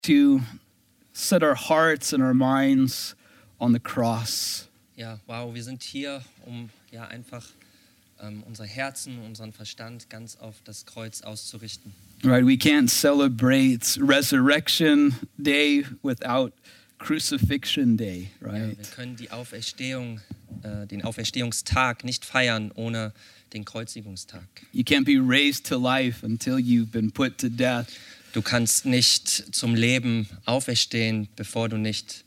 to set our hearts and our minds on the cross. Ja, wow, wir sind hier, um ja einfach unser Herzen, unseren Verstand ganz auf das Kreuz auszurichten. Right, we can't celebrate Resurrection Day without Crucifixion Day, Ja, right? wir können die Auferstehung, den Auferstehungstag nicht feiern ohne den Kreuzigungstag. You can't be raised to life until you've been put to death. Du kannst nicht zum Leben auferstehen, bevor du nicht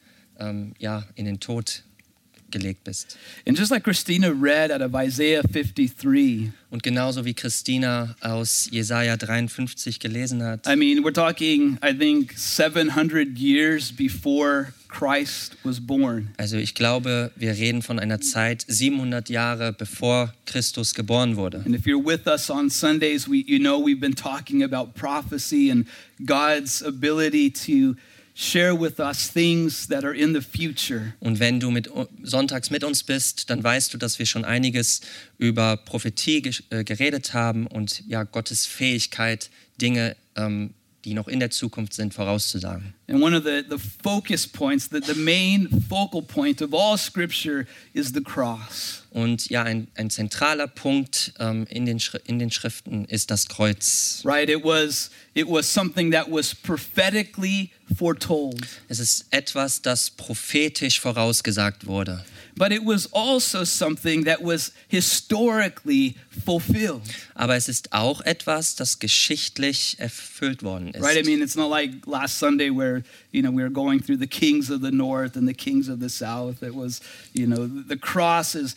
in den Tod gelegt bist. And just like Christina read out of Isaiah 53, Und genauso wie Christina aus Jesaja 53 gelesen hat, I mean, we're talking, I think, 700 years before Christ was born. also ich glaube, wir reden von einer Zeit 700 Jahre bevor Christus geboren wurde. And if you're with us on Sundays, we've been talking about prophecy and God's ability to share with us things that are in the future. Und wenn du sonntags mit uns bist, dann weißt du, dass wir schon einiges über Prophetie geredet haben und ja, Gottes Fähigkeit, Dinge, die noch in der Zukunft sind, vorauszusagen. And one of the focus points, the main focal point of all Scripture is the cross. Und ja, ein zentraler Punkt in den Schriften ist das Kreuz. Right? It was something that was prophetically foretold. Es ist etwas, das prophetisch vorausgesagt wurde. But it was also something that was historically fulfilled. Aber es ist auch etwas, das geschichtlich erfüllt worden ist. Right? I mean, it's not like last Sunday where, we were going through the kings of the north and the kings of the south. It was, the cross is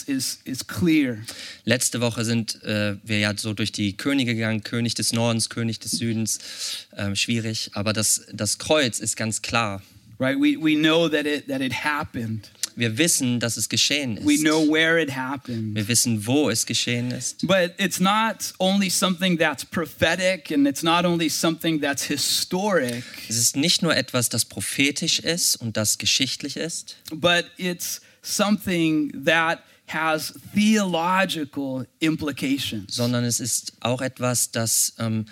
clear. Letzte Woche sind wir ja so durch die Könige gegangen, König des Nordens, König des Südens, schwierig. Aber das Kreuz ist ganz klar. Right? We know that it happened. Wir wissen, dass es geschehen ist. We know where it happened. Wir wissen, wo es geschehen ist. But it's not only something that's prophetic and it's not only something that's historic, Es ist nicht nur etwas, das prophetisch ist und das geschichtlich ist, but it's something that has theological implications. sondern es ist auch etwas, das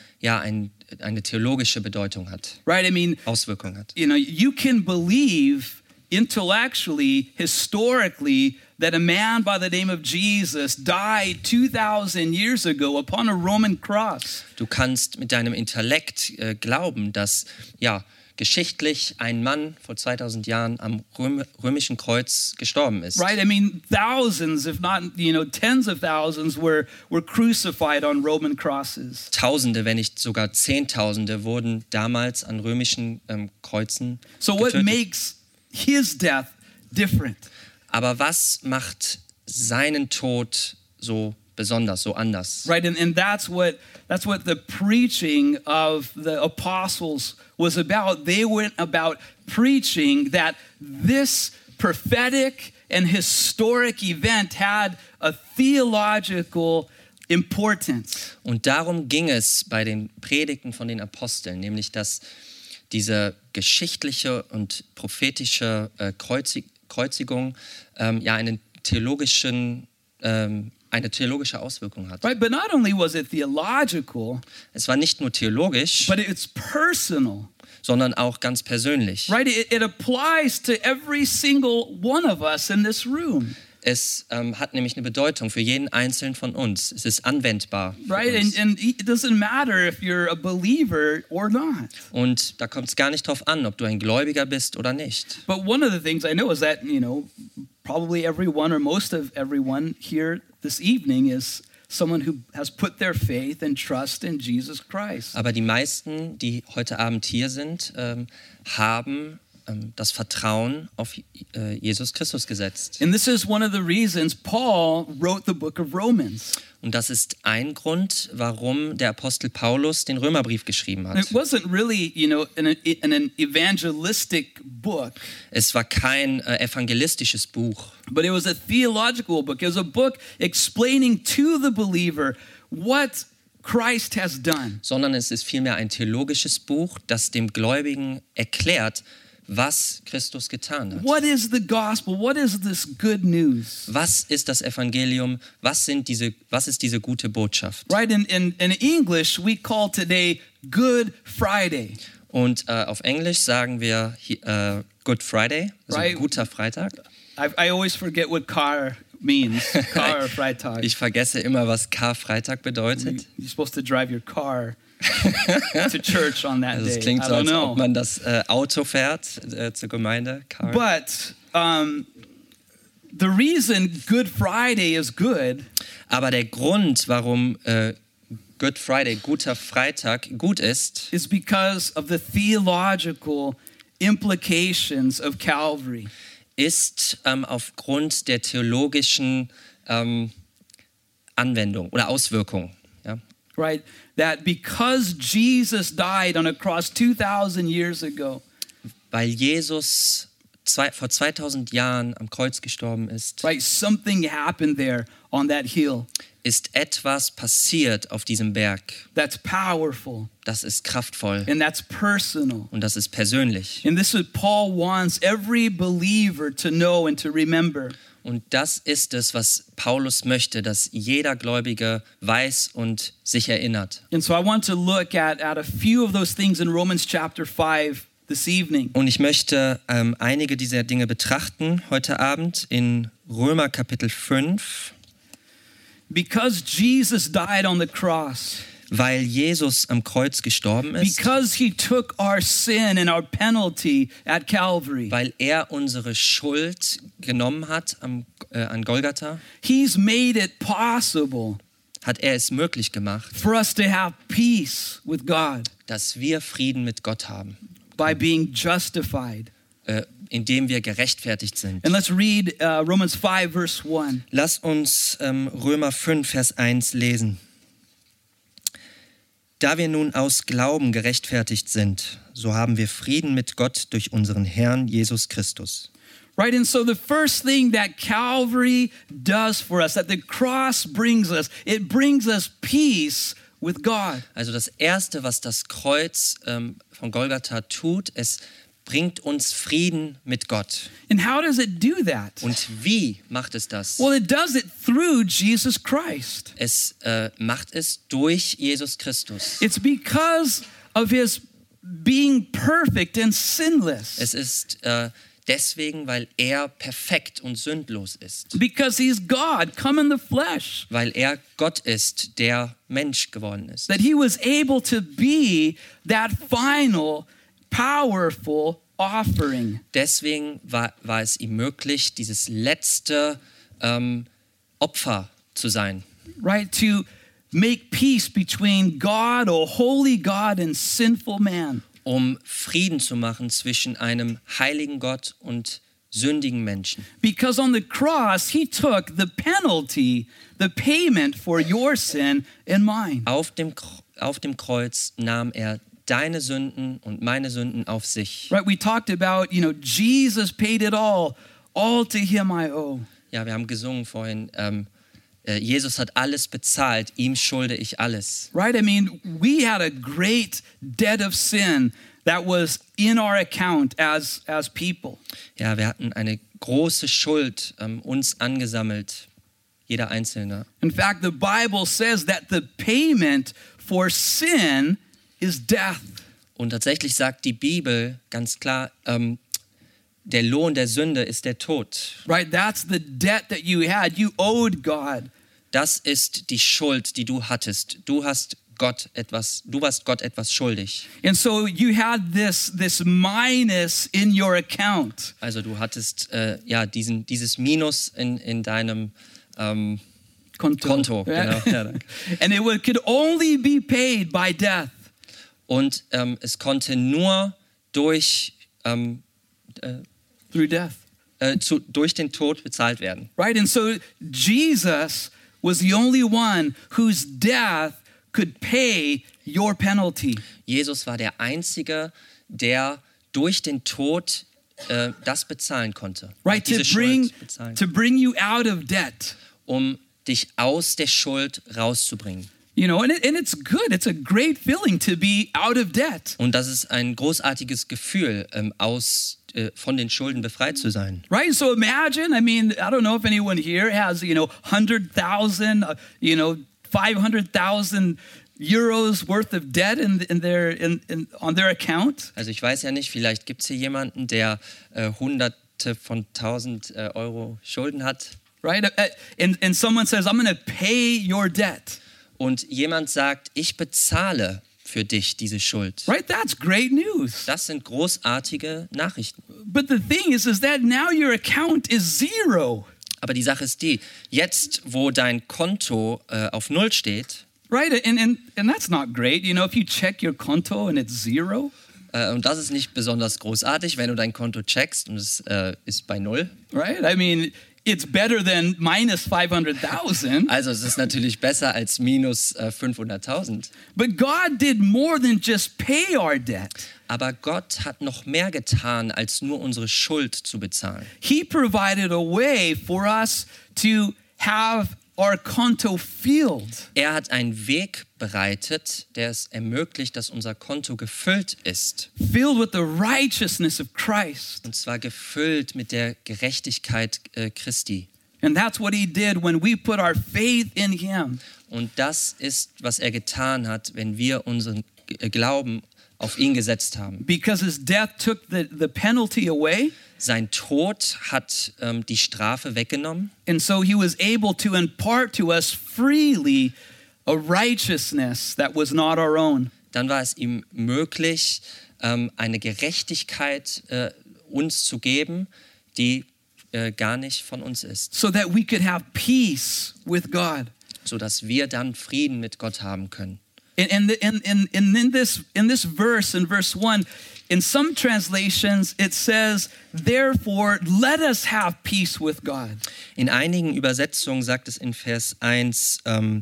eine theologische Bedeutung hat, Right? I mean, Auswirkungen hat. you can believe intellectually, historically, that a man by the name of Jesus died 2,000 years ago upon a Roman cross. Du kannst mit deinem Intellekt glauben, dass geschichtlich ein Mann vor 2000 Jahren am römischen Kreuz gestorben ist. Right? I mean, thousands, if not, tens of thousands were crucified on Roman crosses. Tausende, wenn nicht sogar Zehntausende wurden damals an römischen Kreuzen So what getötet. makes his death different? Aber was macht seinen Tod so besonders, so anders? Right? And that's what the preaching of the apostles was about. They went about preaching that this prophetic and historic event had a theological importance. Und darum ging es bei den Predigten von den Aposteln, nämlich dass diese geschichtliche und prophetische Kreuzigung eine theologische Auswirkung hat. Right? But not only was it theological, Es war nicht nur theologisch, but it's personal. sondern auch ganz persönlich. Right? It applies to every single one of us in this room. Es hat nämlich eine Bedeutung für jeden Einzelnen von uns. Es ist anwendbar für Right? uns. And it doesn't matter if you're a believer or not. Und da kommt es gar nicht drauf an, ob du ein Gläubiger bist oder nicht. But one of the things I know is that, probably everyone or most of everyone here this evening is someone who has put their faith and trust in Jesus Christ. Aber die meisten, die heute Abend hier sind, haben das Vertrauen auf Jesus Christus gesetzt. And this is one of the reasons Paul wrote the book of Romans. Und das ist ein Grund, warum der Apostel Paulus den Römerbrief geschrieben It hat. wasn't really, an evangelistic book, Es war kein evangelistisches Buch, but it was a theological book. It was a book explaining to the believer what Christ has done. sondern es ist vielmehr ein theologisches Buch, das dem Gläubigen erklärt, was Christus getan hat. What is the gospel? What is this good news? Was ist das Evangelium? Was ist diese gute Botschaft? Right, in English, we call today Good Friday. Und auf Englisch sagen wir Good Friday, also Right. guter Freitag. I always forget what car means. Car Freitag. Ich vergesse immer, was Karfreitag bedeutet. You're supposed to drive your car to church on that Also day. es klingt I so, don't als know. ob man das Auto fährt zur Gemeinde. Car. But the reason Good Friday is good Aber der Grund, warum Good Friday, guter Freitag, gut ist, is because of the theological implications of Calvary. ist aufgrund der theologischen Anwendung oder Auswirkung. Ja? Right? That because Jesus died on a cross 2,000 years ago, Weil Jesus vor 2000 Jahren am Kreuz gestorben ist, right? Something happened there on that hill ist etwas passiert auf diesem Berg. that's powerful Das ist kraftvoll and that's personal. und das ist persönlich. And this is what Paul wants every believer to know and to remember. Und das ist es, was Paulus möchte, dass jeder Gläubige weiß und sich erinnert. And so I want to look at a few of those things in Romans chapter 5 this evening. Und ich möchte einige dieser Dinge betrachten heute Abend in Römer Kapitel 5. Because Jesus died on the cross, Weil Jesus am Kreuz gestorben ist, because he took our sin and our penalty at Calvary, weil er unsere Schuld genommen hat an Golgatha, he's made it possible hat er es möglich gemacht, for us to have peace with God dass wir Frieden mit Gott haben, by being justified. indem wir gerechtfertigt sind. And let's read Romans 5 verse 1. Lass uns Römer 5, Vers 1 lesen. Da wir nun aus Glauben gerechtfertigt sind, so haben wir Frieden mit Gott durch unseren Herrn Jesus Christus. Right, and so the first thing that Calvary does for us, that the cross brings us, it brings us peace with God. Also das Erste, was das Kreuz von Golgatha tut, es bringt uns Frieden mit Gott. And how does it do that? Und wie macht es das? Well, it does it through Jesus Christ. Es macht es durch Jesus Christus. It's because of his being perfect and sinless. Es ist deswegen, weil er perfekt und sündlos ist. Because he's God, come in the flesh. Weil er Gott ist, der Mensch geworden ist. That he was able to be that final, powerful offering. Deswegen war es ihm möglich, dieses letzte Opfer zu sein. Right? To make peace between God, a holy God, and sinful man. Um Frieden zu machen zwischen einem heiligen Gott und sündigen Menschen. Because on the cross, he took the penalty, the payment for your sin and mine. Auf dem Kreuz nahm er deine Sünden und meine Sünden auf sich. Right? We talked about, Jesus paid it all to him I owe. Ja, wir haben gesungen vorhin, Jesus hat alles bezahlt, ihm schulde ich alles. Right? I mean, we had a great debt of sin that was in our account as people. Ja, wir hatten eine große Schuld uns angesammelt, jeder Einzelne. In fact, the Bible says that the payment for sin is death. Und tatsächlich sagt die Bibel ganz klar, der Lohn der Sünde ist der Tod. Right? That's the debt that you had. You owed God. Das ist die Schuld, die du hattest. Du warst Gott etwas schuldig. And so you had this minus in your account. Also du hattest dieses Minus in deinem Konto. Right? Genau. Ja, danke. And it could only be paid by death. Und es konnte nur durch Through death. durch den Tod bezahlt werden. Right? And so Jesus was the only one whose death could pay your penalty. Jesus war der Einzige, der durch den Tod das bezahlen konnte. Right? Diese Schuld bezahlen, To bring you out of debt. um dich aus der Schuld rauszubringen. And it's good. It's a great feeling to be out of debt. Und das ist ein großartiges Gefühl, von den Schulden befreit zu sein. Right? So imagine, I don't know if anyone here has, 100,000, 500,000 euros worth of debt on their account. Also ich weiß ja nicht, vielleicht gibt es hier jemanden, der Hunderte von 1000 Euro Schulden hat. Right? And someone says, I'm going to pay your debt. Und jemand sagt, ich bezahle für dich diese Schuld. Right? That's great news. Das sind großartige Nachrichten. But the thing is that now your account is zero. Aber die Sache ist die, jetzt wo dein Konto auf Null steht, right? And that's not great. You know, if you check your konto and it's zero. Und das ist nicht besonders großartig, wenn du dein Konto checkst und es ist bei Null. Right? I mean, it's better than minus 500,000. Also es ist natürlich besser als minus 500.000. But God did more than just pay our debt. Aber Gott hat noch mehr getan, als nur unsere Schuld zu bezahlen. He provided a way for us to have our konto filled. Er hat einen Weg bereitet, der es ermöglicht, dass unser Konto gefüllt ist. Filled with the righteousness of Christ. Und zwar gefüllt mit der Gerechtigkeit Christi. And that's what he did when we put our faith in him. Und das ist, was er getan hat, wenn wir unseren Glauben auf ihn gesetzt haben. Because his death took the penalty away. Sein Tod hat die Strafe weggenommen. And so he was able to impart to us freely a righteousness that was not our own. Dann war es ihm möglich, eine Gerechtigkeit uns zu geben, die gar nicht von uns ist. So that we could have peace with God. Sodass wir dann Frieden mit Gott haben können. In this verse, in verse 1, in some translations it says, therefore let us have peace with God. In einigen Übersetzungen sagt es in Vers 1,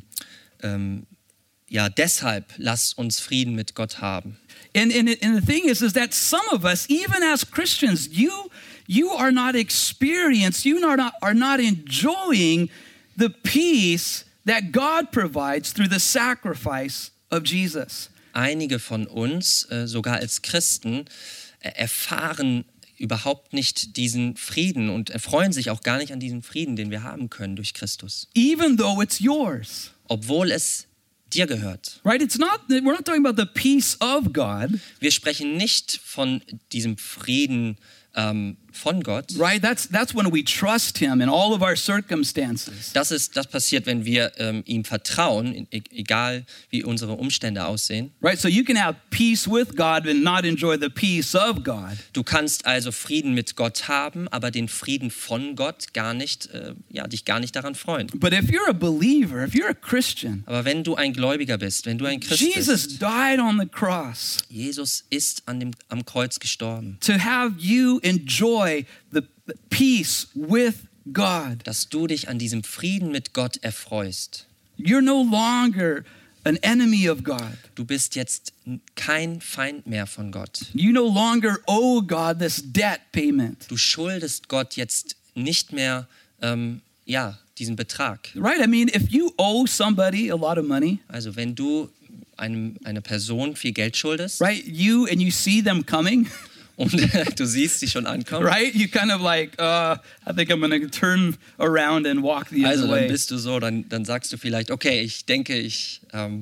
ja, deshalb lasst uns Frieden mit Gott haben. And the thing is that some of us, even as Christians, you are not experienced, you are not enjoying the peace that God provides through the sacrifice of Jesus. Einige von uns, sogar als Christen, erfahren überhaupt nicht diesen Frieden und erfreuen sich auch gar nicht an diesem Frieden, den wir haben können durch Christus. Even though it's yours. Obwohl es dir gehört. Right? We're not talking about the peace of God. Wir sprechen nicht von diesem Frieden von Gott. Right? That's when we trust him in all of our circumstances. Das passiert, wenn wir ihm vertrauen, egal wie unsere Umstände aussehen. Right? So you can have peace with God and not enjoy the peace of God. Du kannst also Frieden mit Gott haben, aber den Frieden von Gott dich gar nicht daran freuen. But if you're a believer, if you're a Christian, aber wenn du ein Gläubiger bist, wenn du ein Christ Jesus bist, died on the cross. Jesus ist am Kreuz gestorben. To have you enjoy the peace with God. Dass du dich an diesem Frieden mit Gott erfreust. You're no longer an enemy of God. Du bist jetzt kein Feind mehr von Gott. You no longer owe God this debt payment. Du schuldest Gott jetzt nicht mehr diesen Betrag. Right? I mean, if you owe somebody a lot of money, also wenn du eine Person viel Geld schuldest, right? You see them coming. Und du siehst sie schon ankommen. Right? You kind of like, I think I'm going to turn around and walk the other way. Also dann bist du so, dann sagst du vielleicht, okay, ich denke, ich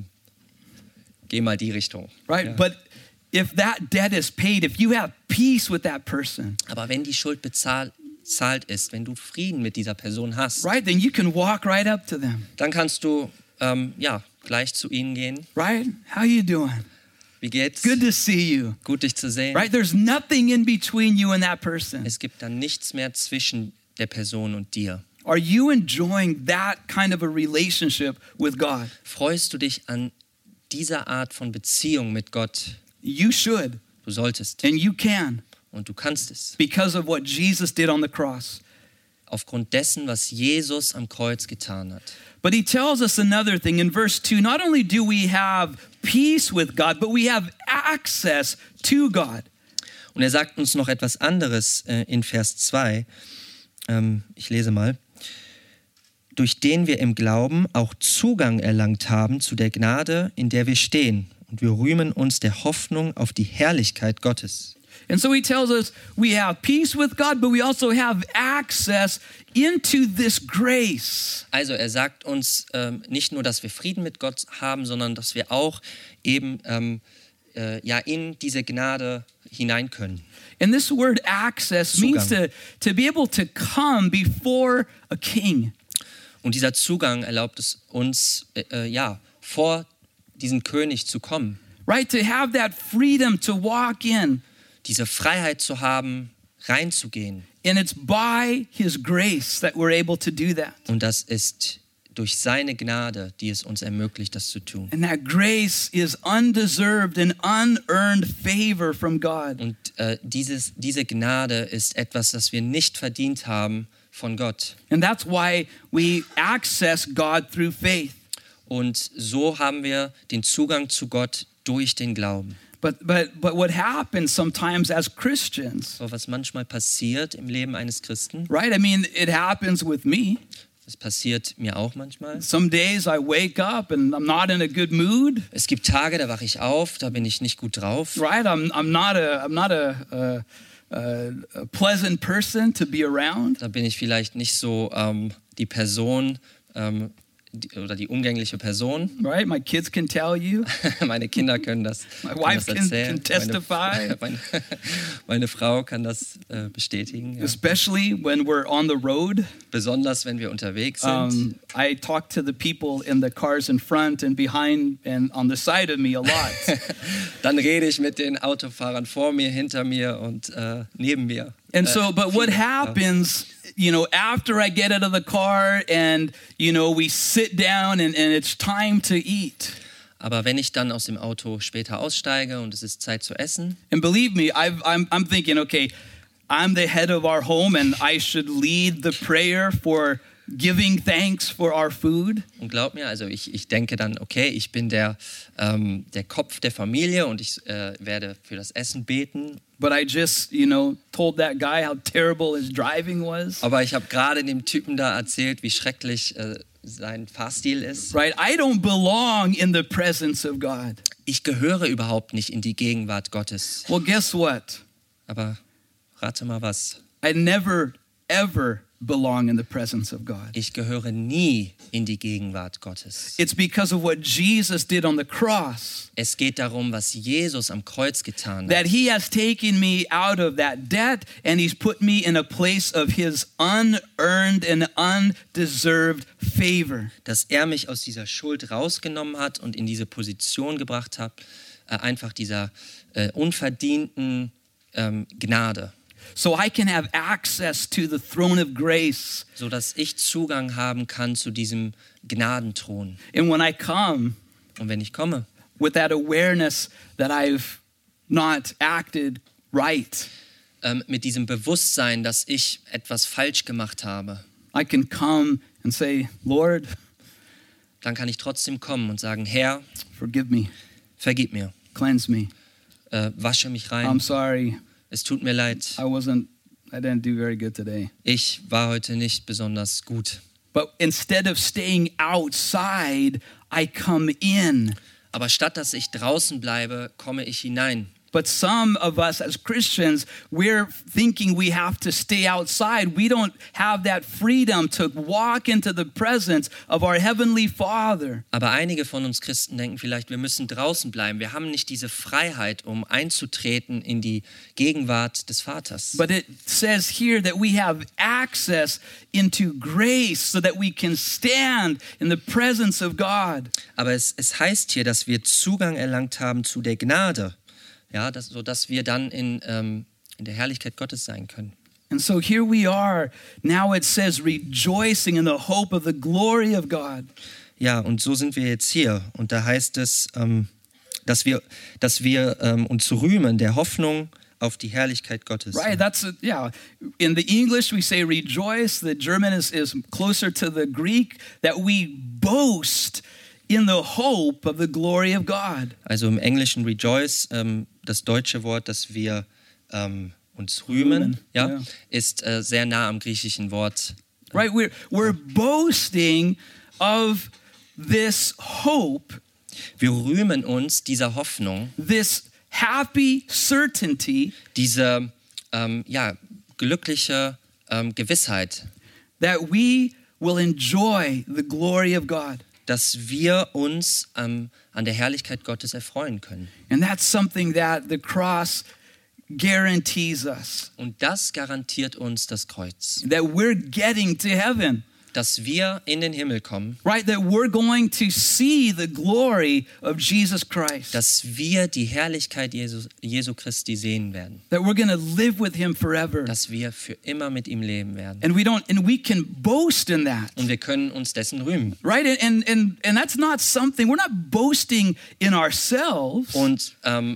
gehe mal die Richtung. Right? Ja. But if that debt is paid, if you have peace with that person, aber wenn die Schuld bezahlt ist, wenn du Frieden mit dieser Person hast, right? Then you can walk right up to them. dann kannst du gleich zu ihnen gehen. Right? How you doing? Wie geht's? Good to see you. Gut, dich zu sehen. Right? There's nothing in between you and that person. Es gibt dann nichts mehr zwischen der Person und dir. Are you enjoying that kind of a relationship with God? Freust du dich an dieser Art von Beziehung mit Gott? You should. Du solltest. And you can. Und du kannst es. Because of what Jesus did on the cross. Aufgrund dessen, was Jesus am Kreuz getan hat. But he tells us another thing in verse 2. Not only do we have peace with God, but we have access to God. Und er sagt uns noch etwas anderes in Vers 2. Ich lese mal. Durch den wir im Glauben auch Zugang erlangt haben zu der Gnade, in der wir stehen. Und wir rühmen uns der Hoffnung auf die Herrlichkeit Gottes. And so he tells us we have peace with God, but we also have access into this grace. Also er sagt uns nicht nur, dass wir Frieden mit Gott haben, sondern dass wir auch eben in diese Gnade hinein können. And this word access means to be able to come before a king. Und dieser Zugang erlaubt es uns, vor diesen König zu kommen. Right, to have that freedom to walk in. Diese Freiheit zu haben, reinzugehen. And it's by his grace that we're able to do that. Und das ist durch seine Gnade, die es uns ermöglicht, das zu tun. And that grace is undeserved and unearned favor from God. Und diese Gnade ist etwas, das wir nicht verdient haben von Gott. And that's why we access God through faith. Und so haben wir den Zugang zu Gott durch den Glauben. But what happens sometimes as Christians, So, was manchmal passiert im Leben eines Christen, right? I mean, it happens with me. das passiert mir auch manchmal. Some days I wake up and I'm not in a good mood, Es gibt Tage, da wache ich auf, da bin ich nicht gut drauf. right? I'm not a pleasant person to be around. Da bin ich vielleicht nicht so die Person oder die umgängliche Person. Right? My kids can tell you. Meine Kinder können das, My können wife das erzählen. can testify. Meine Frau kann das bestätigen. Ja. Especially when we're on the road. Besonders, wenn wir unterwegs sind. I talk to the people in the cars in front and behind and on the side of me a lot. Dann rede ich mit den Autofahrern vor mir, hinter mir und neben mir. And so, but what happens, after I get out of the car and, we sit down and it's time to eat. Aber wenn ich dann aus dem Auto später aussteige und es ist Zeit zu essen, And believe me, I'm thinking, okay, I'm the head of our home and I should lead the prayer for giving thanks for our food. und glaub mir, also ich denke dann, okay, ich bin der Kopf der Familie und ich werde für das Essen beten. But I just, told that guy how terrible his driving was. Aber ich habe gerade dem Typen da erzählt, wie schrecklich sein Fahrstil ist. Right? I don't belong in the presence of God. Ich gehöre überhaupt nicht in die Gegenwart Gottes. Well, guess what? Aber rate mal was. I never, ever belong in the presence of God. Ich gehöre nie in die Gegenwart Gottes. It's because of what Jesus did on the cross. Es geht darum, was Jesus am Kreuz getan That hat. he has taken me out of that debt and he's put me in a place of his unearned and undeserved favor. Dass er mich aus dieser Schuld rausgenommen hat und in diese Position gebracht hat, einfach dieser unverdienten Gnade. So I can have access to the throne of grace. So dass ich Zugang haben kann zu diesem Gnadenthron. And when I come Und wenn ich komme, with that awareness that I've not acted right, mit diesem Bewusstsein, dass ich etwas falsch gemacht habe, I can come and say, Lord, dann kann ich trotzdem kommen und sagen, Herr, forgive me, vergib mir, cleanse me. wasche mich I'm rein, sorry, es tut mir leid, I didn't do very good today. ich war heute nicht besonders gut. But instead of staying outside, I come in. Aber statt dass ich draußen bleibe, komme ich hinein. But some of us as Christians, we're thinking we have to stay outside. We don't have that freedom to walk into the presence of our Heavenly Father. Aber einige von uns Christen denken vielleicht, wir müssen draußen bleiben. Wir haben nicht diese Freiheit, um einzutreten in die Gegenwart des Vaters. But it says here that we have access into grace so that we can stand in the presence of God. Aber es heißt hier, dass wir Zugang erlangt haben zu der Gnade, ja, sodass wir dann in der Herrlichkeit Gottes sein können. And so here we are. Now it says rejoicing in the hope of the glory of God. Ja, und so sind wir jetzt hier. Und da heißt es, dass wir uns rühmen der Hoffnung auf die Herrlichkeit Gottes. Right, in the English we say rejoice. The German is closer to the Greek, that we boast in the hope of the glory of God. Also im Englischen rejoice, das deutsche Wort, dass wir uns rühmen, ja, ist sehr nah am griechischen Wort. Right, we're boasting of this hope, Wir rühmen uns dieser Hoffnung, this happy certainty diese glückliche Gewissheit, that we will enjoy the glory of God. dass wir uns an der Herrlichkeit Gottes erfreuen können. And that's something that the cross guarantees us, Und das garantiert uns das Kreuz, that we're getting to heaven, dass wir in den Himmel kommen, right? That we're going to see the glory of Jesus Christ, dass wir die Herrlichkeit Jesu Christi sehen werden, that we're going to live with him forever. dass wir für immer mit ihm leben werden. And we can boast in that. Und wir können uns dessen rühmen. Right? And that's not something, we're not boasting in ourselves. Und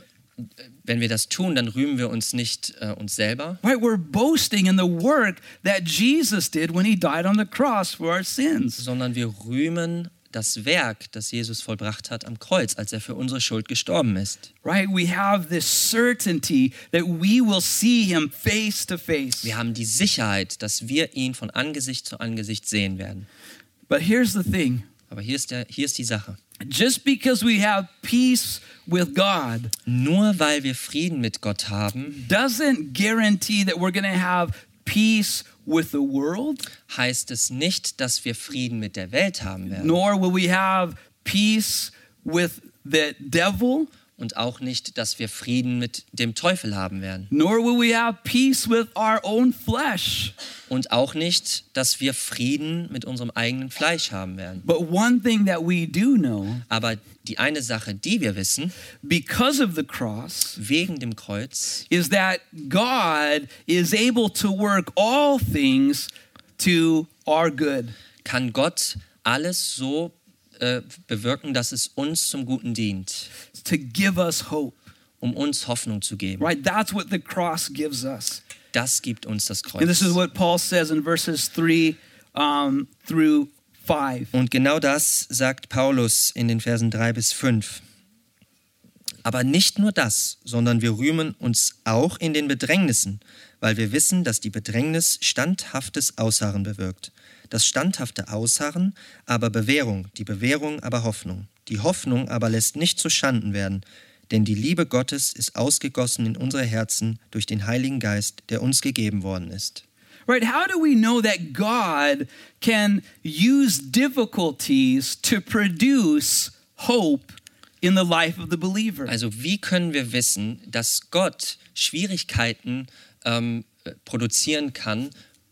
wenn wir das tun, dann rühmen wir uns nicht uns selber, Right? We're boasting in the work that Jesus did when he died on the cross for our sins. sondern wir rühmen das Werk, das Jesus vollbracht hat am Kreuz, als er für unsere Schuld gestorben ist. Right? We have this certainty that we will see him face to face. Wir haben die Sicherheit, dass wir ihn von Angesicht zu Angesicht sehen werden. But here's the thing. Aber hier ist die Sache. Just because we have peace with God Nur weil wir Frieden mit Gott haben, doesn't guarantee that we're going to have peace with the world, heißt es nicht, dass wir Frieden mit der Welt haben werden. nor will we have peace with the devil, Und auch nicht, dass wir Frieden mit dem Teufel haben werden. nor will we have peace with our own flesh. Und auch nicht, dass wir Frieden mit unserem eigenen Fleisch haben werden. But one thing that we do know, Aber die eine Sache, die wir wissen, because of the cross, wegen dem Kreuz, is that God is able to work all things to our good. kann Gott alles so bewirken, dass es uns zum Guten dient, To give us hope. um uns Hoffnung zu geben. Right? That's what the cross gives us. Das gibt uns das And this Kreuz. is what Paul says in verses 3 through 5. Und genau das sagt Paulus in den Versen 3 bis 5. Aber nicht nur das, sondern wir rühmen uns auch in den Bedrängnissen, weil wir wissen, dass die Bedrängnis standhaftes Ausharren bewirkt. Das standhafte Ausharren aber Bewährung, die Bewährung aber Hoffnung. Die Hoffnung aber lässt nicht zu Schanden werden, denn die Liebe Gottes ist ausgegossen in unsere Herzen durch den Heiligen Geist, der uns gegeben worden ist. Right? How do we know that God can use difficulties to produce hope in the life of the believer? Also wie können wir wissen, dass Gott Schwierigkeiten produzieren kann,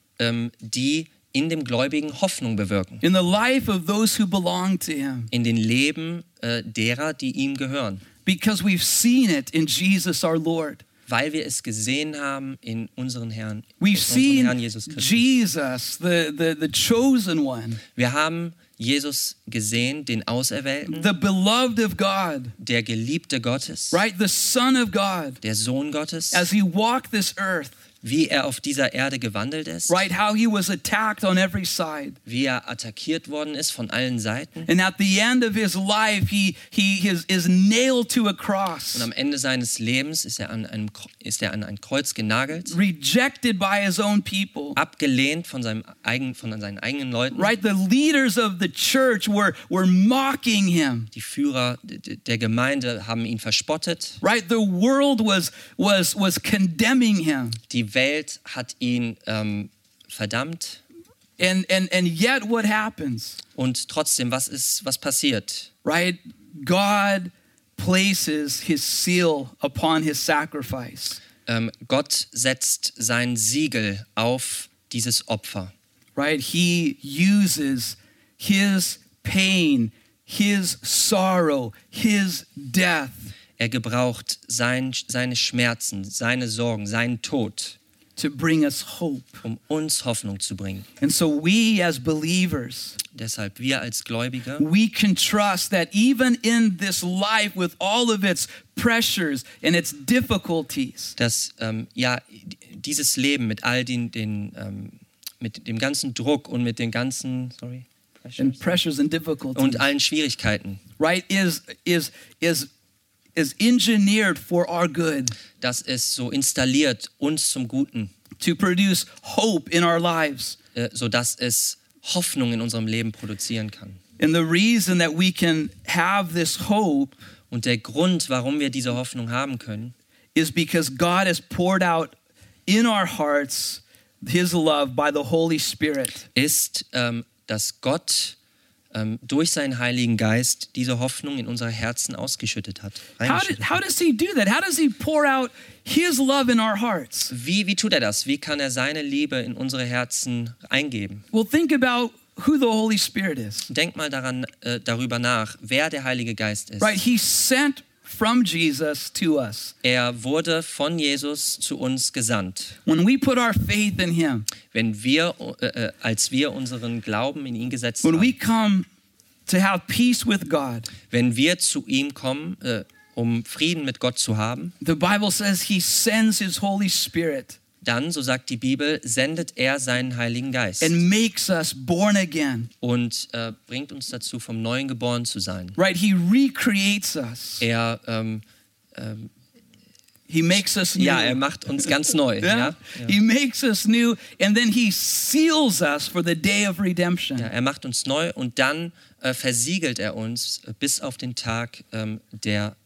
die in dem Gläubigen Hoffnung bewirken? In the life of those who belong to him. In den Leben derer, die ihm gehören. Because we've seen it in Jesus our Lord. Weil wir es gesehen haben in unseren Herrn, We've unseren seen Herrn Jesus Christus. Jesus, the chosen one, Wir haben Jesus gesehen, den Auserwählten, the beloved of God, der Geliebte Gottes, right? The Son of God, der Sohn Gottes, as he walked this earth, wie er auf dieser Erde gewandelt ist, right? How he was attacked on every side. wie er attackiert worden ist von allen Seiten. And at the end of his life, he is nailed to a cross, Und am Ende seines Lebens ist er an ein Kreuz genagelt, rejected by his own people. abgelehnt von seinen eigenen Leuten. Right? The leaders of the church were mocking him. Die Führer der Gemeinde haben ihn verspottet. Right? The world was condemning him. Die Welt hat ihn verdammt. And yet what happens? Und trotzdem, was passiert? Right? God places his seal upon his sacrifice. Gott setzt sein Siegel auf dieses Opfer. Right? He uses his pain, his sorrow, his death Er gebraucht seine Schmerzen, seine Sorgen, seinen Tod, to bring us hope. um uns Hoffnung zu bringen. And so we as believers, Deshalb wir als Gläubige, we can trust that even in this life with all of its pressures and its difficulties, dass dieses Leben mit all mit dem ganzen Druck und mit den ganzen and pressures and difficulties, und allen Schwierigkeiten, right, is engineered for our good, dass es so installiert uns zum Guten, to produce hope in our lives. sodass es Hoffnung in unserem Leben produzieren kann. And the reason that we can have this hope Und der Grund, warum wir diese Hoffnung haben können, is because God has poured out in our hearts his love by the Holy Spirit. ist, dass Gott durch seinen Heiligen Geist diese Hoffnung in unsere Herzen ausgeschüttet hat. How does he do that? How does he pour out his love in our hearts? Wie tut er das? Wie kann er seine Liebe in unsere Herzen eingeben? Well, think about who the Holy Spirit is. Denk mal darüber nach, wer der Heilige Geist ist. Right? He sent from Jesus to us. Er wurde von Jesus zu uns gesandt. When we put our faith in him, Als wir unseren Glauben in ihn gesetzt when we haben, come to have peace with God, wenn wir zu ihm kommen, um Frieden mit Gott zu haben, the Bible says he sends his Holy Spirit dann, so sagt die Bibel, sendet er seinen Heiligen Geist and makes us born again. und bringt uns dazu, vom Neuen geboren zu sein. Right? He recreates us. Er He makes us new. er macht uns ganz neu. Yeah? He makes us new, and then he seals us for the day of redemption. Ja, er macht uns neu und dann versiegelt er uns bis auf den Tag der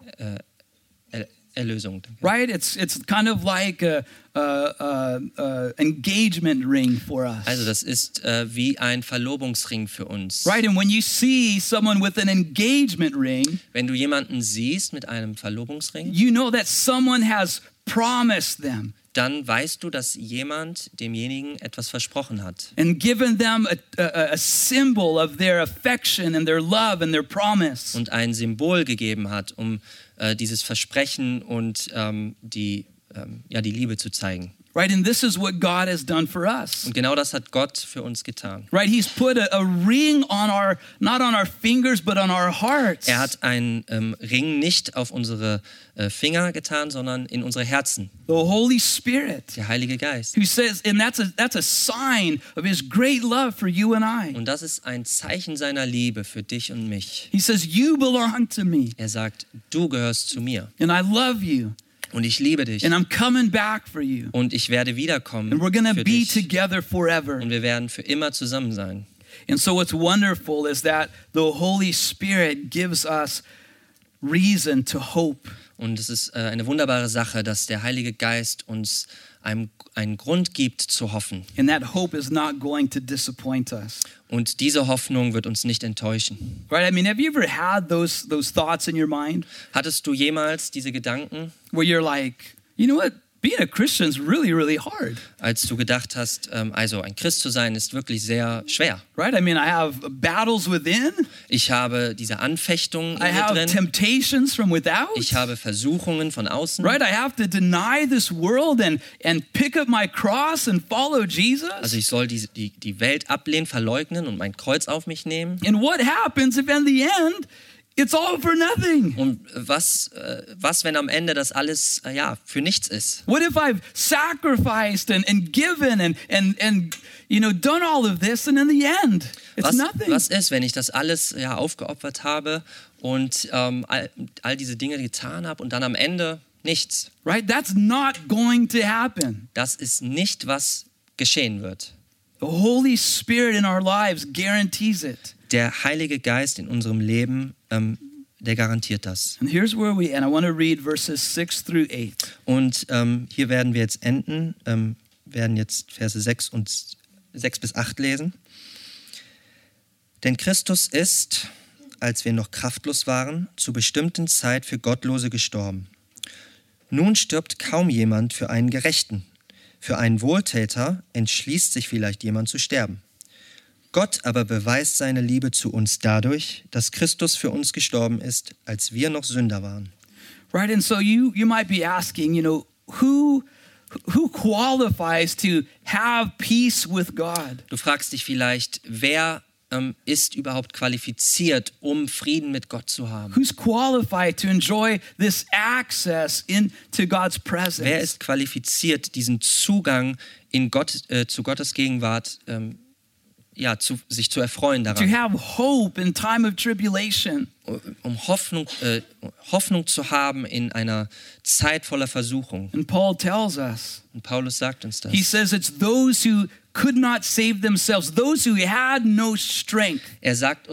Erlösung. Right? It's kind of like a engagement ring for us. Also das ist wie ein Verlobungsring für uns. Right? And when you see someone with an engagement ring, Wenn du jemanden siehst mit einem Verlobungsring, you know that someone has promised them dann weißt du, dass jemand demjenigen etwas versprochen hat and given them a symbol of their affection and their love and their promise. und ein Symbol gegeben hat, um dieses Versprechen und die Liebe zu zeigen. Right? And this is what God has done for us. Und genau das hat Gott für uns getan. Right? He's put a ring on not on our fingers, but on our hearts. Er hat einen Ring nicht auf unsere Finger getan, sondern in unsere Herzen. The Holy Spirit, Der Heilige Geist. who says, and that's a sign of his great love for you and I. Und das ist ein Zeichen seiner Liebe für dich und mich. He says, you belong to me, Er sagt, du gehörst zu mir and I love you, und ich liebe dich and I'm coming back for you, und ich werde wiederkommen and we're going to für be dich together forever. und wir werden für immer zusammen sein. And so what's wonderful is that the Holy Spirit gives us reason to hope. Und es ist eine wunderbare Sache, dass der Heilige Geist uns einen Grund gibt zu hoffen. And that hope is not going to disappoint us. Und diese Hoffnung wird uns nicht enttäuschen. Right? I mean, have you ever had those thoughts in your mind Hattest du jemals diese Gedanken, where you're like, you know what? Being a Christian is really, really hard. als du gedacht hast, also ein Christ zu sein ist wirklich sehr schwer. Right? I mean, I have battles within. Ich habe diese Anfechtungen in I mir have drin. temptations from without. Ich habe Versuchungen von außen. Right? I have to deny this world and pick up my cross and follow Jesus. Also ich soll die Welt ablehnen, verleugnen und mein Kreuz auf mich nehmen. And what happens if in the end it's all for nothing? Und was, wenn am Ende das alles für nichts ist? What if I've sacrificed and given and you know done all of this and in the end it's nothing? Was ist, wenn ich das alles aufgeopfert habe und all diese Dinge getan habe und dann am Ende nichts? Right? That's not going to happen. Das ist nicht, was geschehen wird. The Holy Spirit in our lives guarantees it. Der Heilige Geist in unserem Leben, der garantiert das. And here's where we end. I want to read verses 6 through 8. Und hier werden wir jetzt enden, werden jetzt Verse 6 bis 8 lesen. Denn Christus ist, als wir noch kraftlos waren, zur bestimmten Zeit für Gottlose gestorben. Nun stirbt kaum jemand für einen Gerechten. Für einen Wohltäter entschließt sich vielleicht jemand zu sterben. Gott aber beweist seine Liebe zu uns dadurch, dass Christus für uns gestorben ist, als wir noch Sünder waren. Right? And so you might be asking, you know, who qualifies to have peace with God? Du fragst dich vielleicht, wer ist überhaupt qualifiziert, um Frieden mit Gott zu haben? Who's qualified to enjoy this access into God's presence? Wer ist qualifiziert, diesen Zugang zu Gottes Gegenwart sich zu erfreuen to daran, have hope in time of tribulation? um Hoffnung zu haben in einer Zeit voller Versuchung. And Paul tells us, Und Paulus sagt uns das. he says it's those who could not save themselves, those who had no strength. Er sagt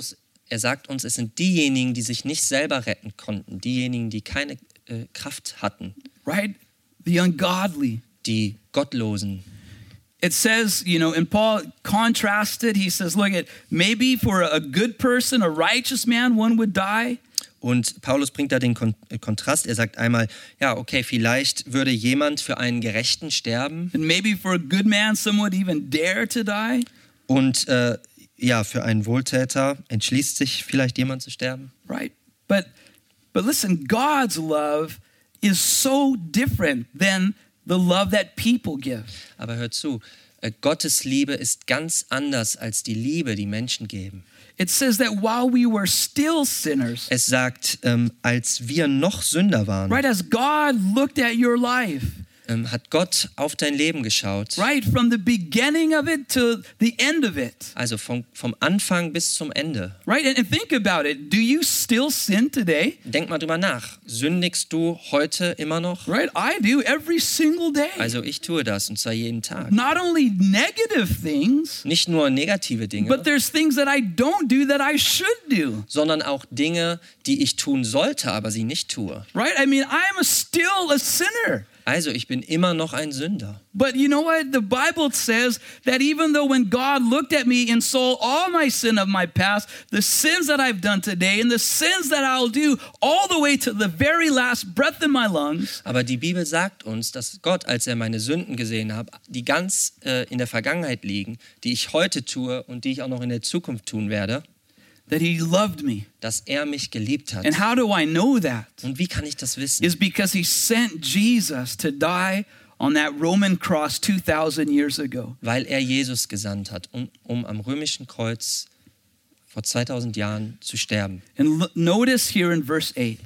er sagt uns, es sind diejenigen, die sich nicht selber retten konnten, diejenigen, die keine Kraft hatten, right? The ungodly. die Gottlosen. It says, and Paul contrasted, he says, look at, maybe for a good person, a righteous man, one would die. Und Paulus bringt da den Kontrast. Er sagt einmal, ja, okay, vielleicht würde jemand für einen Gerechten sterben. And maybe for a good man, some would even dare to die. Und ja, für einen Wohltäter entschließt sich vielleicht jemand zu sterben. Right? But listen, God's love is so different than the love that people give. Aber hört zu, Gottes Liebe ist ganz anders als die Liebe, die Menschen geben. It says that while we were still sinners, Es sagt, als wir noch Sünder waren, right, as God looked at your life, hat Gott auf dein Leben geschaut. right, from the beginning of it to the end of it, Also vom Anfang bis zum Ende. right? And think about it. Do you still sin today? Denk mal drüber nach. Sündigst du heute immer noch? Right? I do every single day. Also ich tue das und zwar jeden Tag. Not only negative things, Nicht nur negative Dinge, but there's things that I don't do that I should do. sondern auch Dinge, die ich tun sollte, aber sie nicht tue. Right? I mean, I'm still a sinner. Also ich bin immer noch ein Sünder. But you know what? The Bible says that even though when God looked at me and saw all my sin of my past, the sins that I've done today and the sins that I'll do all the way to the very last breath in my lungs, Aber die Bibel sagt uns, dass Gott, als er meine Sünden gesehen hat, die ganz in der Vergangenheit liegen, die ich heute tue und die ich auch noch in der Zukunft tun werde, that he loved me. dass er mich geliebt hat. And how do I know that? Und wie kann ich das wissen? Is because he sent Jesus to die on that Roman cross 2,000 years ago. Weil er Jesus gesandt hat, um am römischen Kreuz vor 2000 Jahren zu sterben. And notice here in verse 8.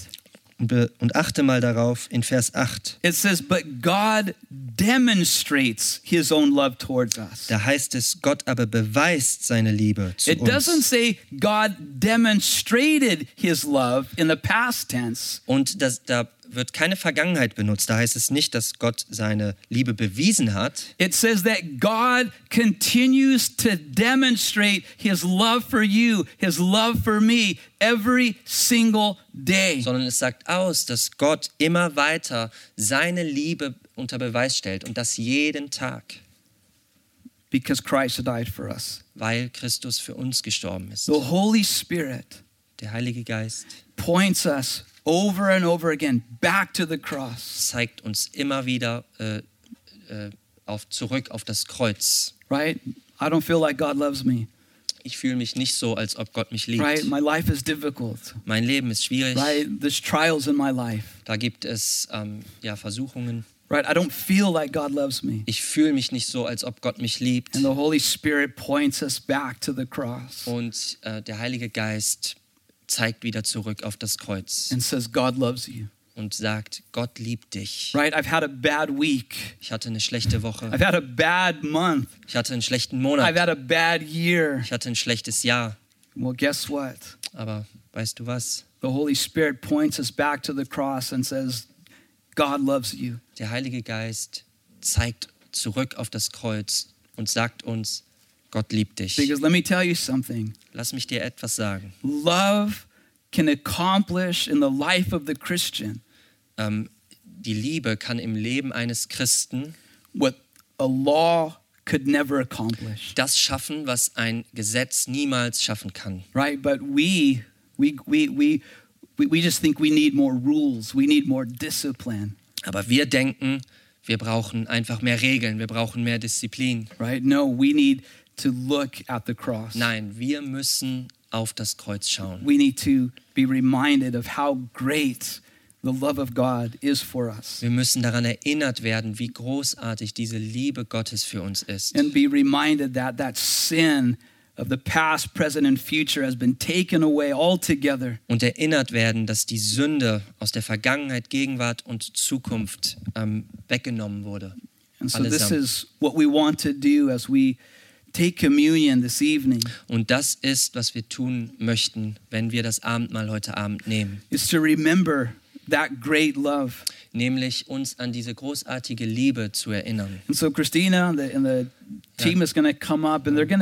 Und achte mal darauf in Vers 8. It says, but God demonstrates his own love towards us. Da heißt es, Gott aber beweist seine Liebe zu It doesn't uns. say God demonstrated his love in the past tense. Und da wird keine Vergangenheit benutzt. Da heißt es nicht, dass Gott seine Liebe bewiesen hat, It says that God continues to demonstrate his love for you, his love for me every single day. sondern es sagt aus, dass Gott immer weiter seine Liebe unter Beweis stellt und das jeden Tag, Because Christ died for us. weil Christus für uns gestorben ist. The Holy Spirit Der Heilige Geist points us over and over again back to the cross, zeigt uns immer wieder zurück auf das Kreuz. right? I don't feel like God loves me, Ich fühle mich nicht so, als ob Gott mich liebt. right? My life is difficult, Mein Leben ist schwierig. right? There's trials in my life, Da gibt es Versuchungen. right? I don't feel like God loves me. Ich fühle mich nicht so, als ob Gott mich liebt. And the Holy Spirit points us back to the cross Und der Heilige Geist zeigt wieder zurück auf das Kreuz and says, God loves you, und sagt, Gott liebt dich. right? I've had a bad week. Ich hatte eine schlechte Woche. I've had a bad month. Ich hatte einen schlechten I've Monat. had a bad year. Ich hatte ein schlechtes Jahr. Well, guess what? Aber weißt du was? The Holy Spirit points us back to the cross and says, God loves you. Der Heilige Geist zeigt zurück auf das Kreuz und sagt uns, Gott liebt dich. Because let me tell you something. Lass mich dir etwas sagen. Love can accomplish in the life of the Christian Die Liebe kann im Leben eines Christen what a law could never accomplish, das schaffen, was ein Gesetz niemals schaffen kann. right? But we just think we need more rules. We need more discipline, Aber wir denken, wir brauchen einfach mehr Regeln, wir brauchen mehr Disziplin. right? No, we need to look at the cross. Nein, wir müssen auf das Kreuz schauen. We need to be reminded of how great the love of God is for us. Wir müssen daran erinnert werden, wie großartig diese Liebe Gottes für uns ist. And be reminded that sin of the past, present, and future has been taken away altogether. Und erinnert werden, dass die Sünde aus der Vergangenheit, Gegenwart und Zukunft weggenommen wurde. And so this Allesamt. is what we want to do as we take communion this evening, Und das ist, was wir tun möchten, wenn wir das Abendmahl heute Abend nehmen. is to remember that great love. Nämlich uns an diese großartige Liebe zu erinnern. And so Christina and the team is going to come up and they're going to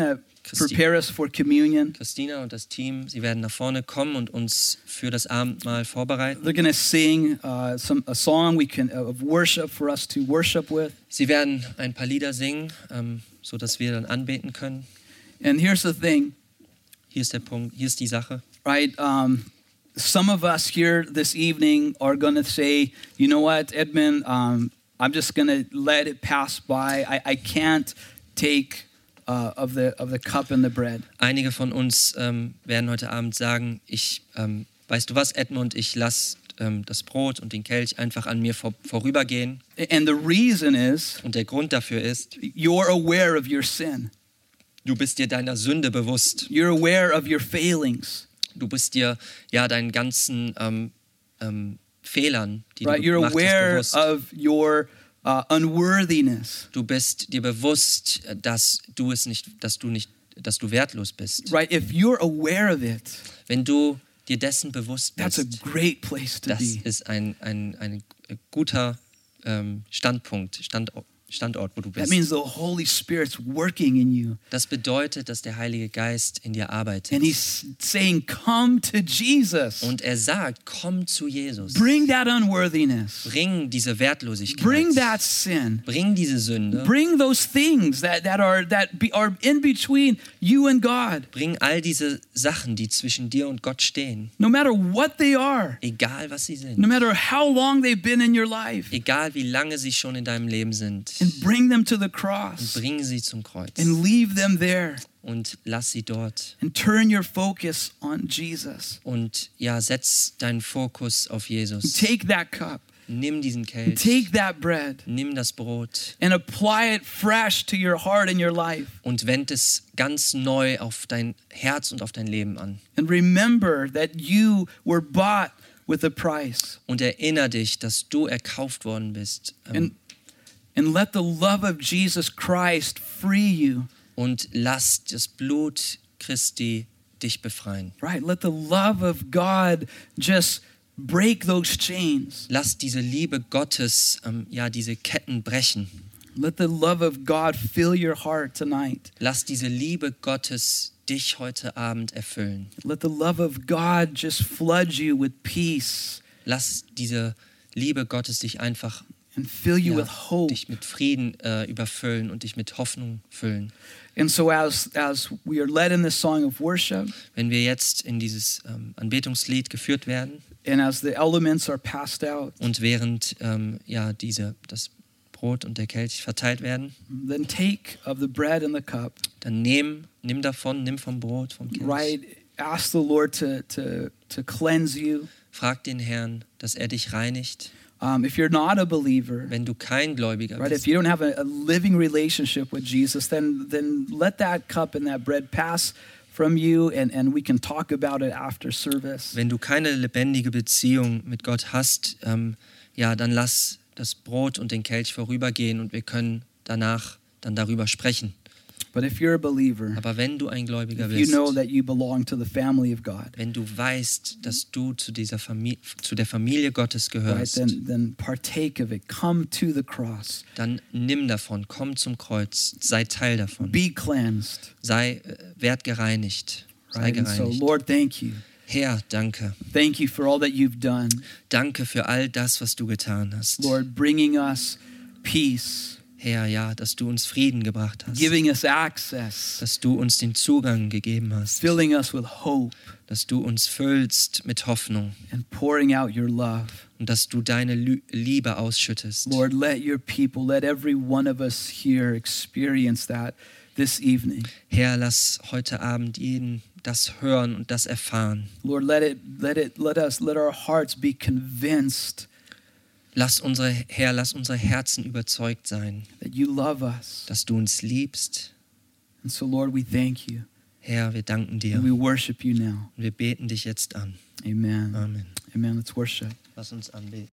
prepare us for communion. Christina und das Team, sie werden nach vorne kommen und uns für das Abendmahl vorbereiten. They're going to sing a song of worship for us to worship with. Sie werden ein paar Lieder singen, sodass wir dann anbeten können. And here's the thing, Hier ist der Punkt, hier ist die Sache. right? Some of us here this evening are going to say, you know what, Edmund, I'm just going to let it pass by. I can't take of the cup and the bread. Einige von uns werden heute Abend sagen, weißt du was, Edmund, ich lasse das Brot und den Kelch einfach an mir vorübergehen. And the reason is Und der Grund dafür ist, you're aware of your sin. du bist dir deiner Sünde bewusst. You're aware of your failings. Du bist dir ja deinen ganzen Fehlern, die Right? du You're gemacht hast, aware bewusst. of your unworthiness. Du bist dir bewusst, dass du wertlos bist. Right? If you're aware of it, Wenn du dir dessen bewusst that's a bist, great place to das be. ist ein guter Standort, wo du That bist. means the Holy Spirit's working in you. Das bedeutet, dass der Heilige Geist in dir arbeitet. And he's saying, come to Jesus. Und er sagt, komm zu Jesus. Bring that unworthiness. Bring diese Wertlosigkeit. Bring that sin. Bring diese Sünde. Bring those things that are in between you and God. Bring all diese Sachen, die zwischen dir und Gott stehen. No matter what they are. Egal, was sie No sind. matter how long they've been in your life. Egal, wie lange sie schon in deinem Leben sind. And bring them to the cross. Bring sie zum Kreuz. And leave them there. Und lass sie dort. And turn your focus on Jesus. Und ja, setz deinen Fokus auf Jesus. Take that cup. Nimm diesen Kelch. Take that bread. Nimm das Brot. And apply it fresh to your heart and your life. Und wend es ganz neu auf dein Herz und auf dein Leben an. And remember that you were bought with a price. Und erinnere dich, dass du erkauft worden bist. And let the love of Jesus Christ free you. Und lass das Blut Christi dich befreien. Right? Let the love of God just break those chains. Lass diese Liebe Gottes, diese Ketten brechen. Let the love of God fill your heart tonight. Lass diese Liebe Gottes dich heute Abend erfüllen. Let the love of God just flood you with peace Lass diese Liebe Gottes dich einfach and fill you with hope. dich mit Frieden überfüllen und dich mit Hoffnung füllen. And so as we are led in this song of worship, Wenn wir jetzt in dieses Anbetungslied geführt werden and as the elements are passed out, und während das Brot und der Kelch verteilt werden, then take of the bread and the cup. dann nimm vom Brot, vom Kelch. Right? Ask the Lord to cleanse you. Frag den Herrn, dass er dich reinigt. If you're not a believer, Wenn du kein Gläubiger right? If bist, you don't have a living relationship with Jesus, then let that cup and that bread pass from you, and we can talk about it after service. wenn du keine lebendige Beziehung mit Gott hast, dann lass das Brot und den Kelch vorübergehen und wir können danach dann darüber sprechen. But if you're a believer, Aber wenn du ein Gläubiger if you bist, know that you belong to the family of God, wenn du weißt, dass du zu der Familie Gottes right? gehörst, Then partake of it. Come to the cross. dann nimm davon, komm zum Kreuz, sei Teil davon, Be cleansed. werd gereinigt, sei Right? And so, gereinigt. Lord, thank you. Herr, danke. Thank you for all that you've done. Danke für all das, was du getan hast. Lord, bringing us peace, Herr, ja, dass du uns Frieden gebracht hast, giving us access, dass du uns den Zugang gegeben hast, filling us with hope, dass du uns füllst mit Hoffnung and pouring out your love. und dass du deine Liebe ausschüttest. Lord, let your people, let every one of us here experience that this evening. Herr, lass heute Abend jeden das hören und das erfahren. Lord, let our hearts be convinced Lass unsere Herzen überzeugt sein, that you love us. dass du uns liebst. And so, Lord, we thank you. Herr, wir danken dir And we worship you now. und wir beten dich jetzt an. Amen. Amen. Amen. Let's worship. Lass uns anbeten.